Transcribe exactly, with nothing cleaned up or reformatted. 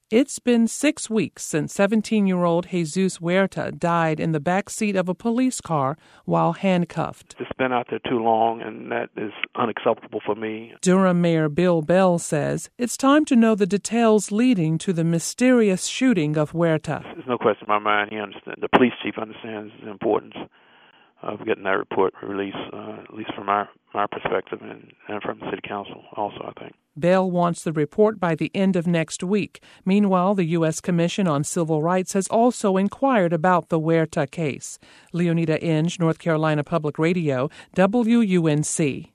It's been six weeks since seventeen-year-old Jesus Huerta died in the back seat of a police car while handcuffed. It's been out there too long, and that is unacceptable for me. Durham Mayor Bill Bell says it's time to know the details leading to the mysterious shooting of Huerta. There's no question in my mind. He understands. The police chief understands the importance of getting that report released, uh, at least from our, our perspective and, and from the city council also, I think. Bell wants the report by the end of next week. Meanwhile, the U S Commission on Civil Rights has also inquired about the Huerta case. Leonida Inge, North Carolina Public Radio, W U N C.